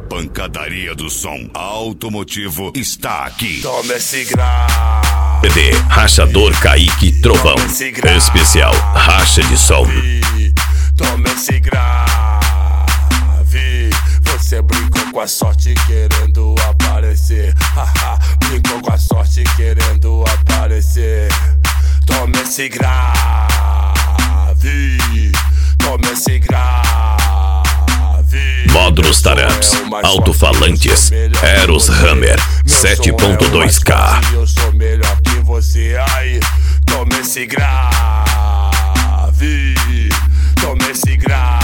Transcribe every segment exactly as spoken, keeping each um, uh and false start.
A pancadaria do som automotivo está aqui. Toma esse grau. B B, Rachador, Kaique, Trovão. Especial Racha de Som. Toma esse grave. Você brincou com a sorte querendo aparecer. Haha, brincou com a sorte querendo aparecer. Toma esse grave. Toma esse grave. Módulos Taramps, alto-falantes, Eros Hammer, sete ponto dois K. Eu sou melhor que você aí. Toma esse grave. Toma esse grave.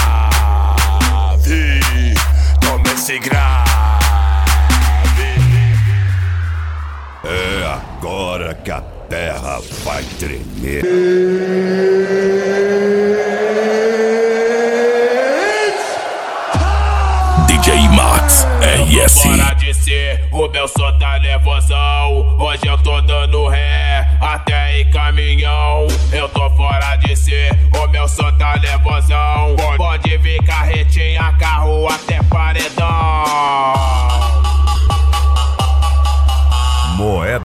Toma esse grave. É agora que a terra vai tremer. D J Max, R S. Fora de ser, o meu som tá nervosão. Hoje eu tô dando ré, até em caminhão. Eu tô fora de ser, o meu som tá nervosão. Pode vir carretinha, carro até